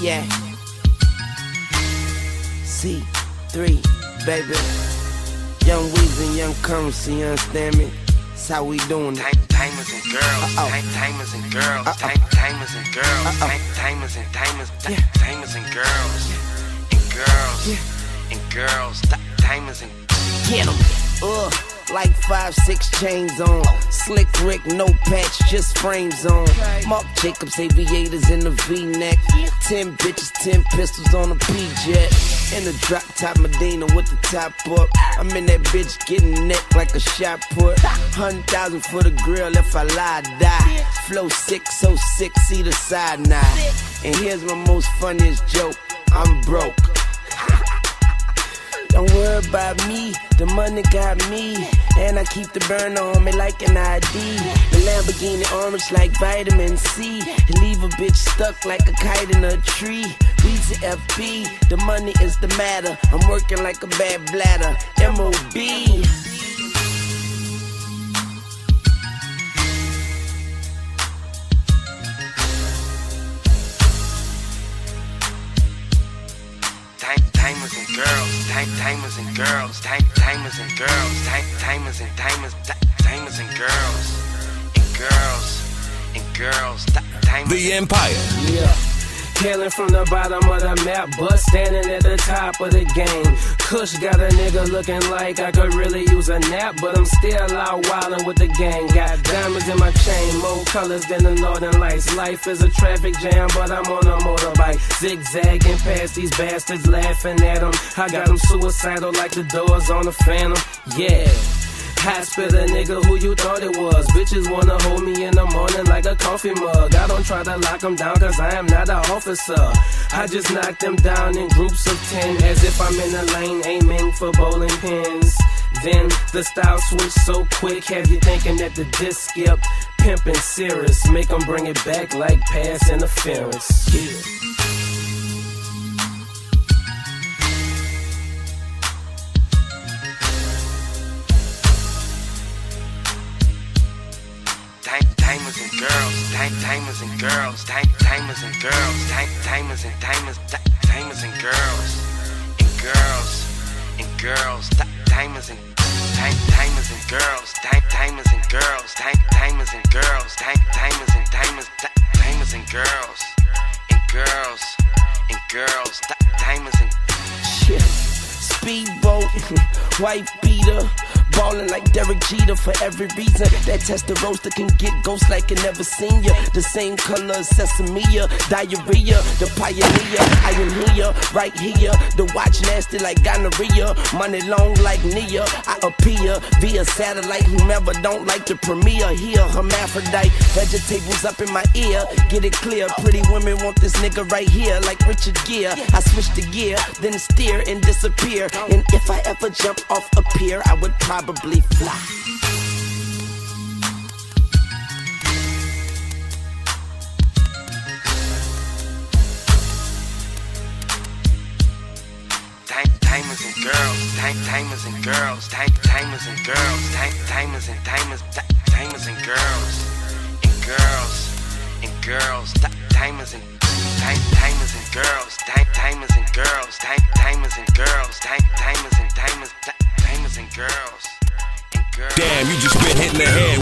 Yeah. C3, baby. Young Weezy, young Currency, you understand me? That's how we doing it. Timers and girls, timers and girls, timers and girls, timers and timers, timers and girls, and girls, timers and get 'em. Like 5-6 chains on. Slick Rick, no patch, just frames on. Marc Jacobs aviators in the V-neck. 10 bitches, 10 pistols on a P-jet. In the drop top Medina with the top up. I'm in that bitch getting neck like a shot put. 100,000 for the grill if I lie, die. Flow sick, so sick, see the side now. And here's my most funniest joke. I'm broke. Don't worry about me, the money got me. And I keep the burner on me like an ID. The Lamborghini orange like vitamin C. And leave a bitch stuck like a kite in a tree. Weezy FB, the money is the matter. I'm working like a bad bladder, M.O.B. timers and girls, timers and girls, timers and girls, timers and timers and girls, timers. The Empire. Yeah. Hailing from the bottom of the map, but standing at the top of the game. Kush got a nigga looking like I could really use a nap, but I'm still out wildin' with the gang. Got diamonds in my chain, more colors than the northern lights. Life is a traffic jam, but I'm on a motorbike, zigzagging past these bastards, laughing at them. I got them suicidal like the doors on the Phantom. Yeah. Hospital nigga, who you thought it was? Bitches wanna hold me in the morning like a coffee mug. I don't try to lock them down cause I am not an officer. I just knock them down in groups of 10, as if I'm in the lane aiming for bowling pins. Then the style switch so quick, have you thinking that the disc skip? Pimpin' serious, make them bring it back like pass interference. Yeah. Timers and girls, timers and girls, timers and girls, timers and timers, timers and girls, timers and timers and girls, timers and girls, timers and girls, timers and timers, timers and girls, timers and shit. Speedboat, white beater, ballin' like Derek Jeter for every reason. That Testarossa can get ghosts like it never seen ya. The same color as sesame, diarrhea, the pioneer. I am here, right here. The watch nasty like gonorrhea. Money long like Nia. I appear via satellite. Whomever don't like the premiere here. Hermaphrodite, vegetables up in my ear. Get it clear, pretty women want this nigga right here, like Richard Gere. I switch the gear, then steer and disappear. And if I ever jump off a pier, I would probably fly. Timers and girls, timers and girls, timers and girls, timers and timers, timers and girls, timers and timers and girls, timers and girls, timers and girls, timers and timers, timers and girls. Damn, you just been hitting the head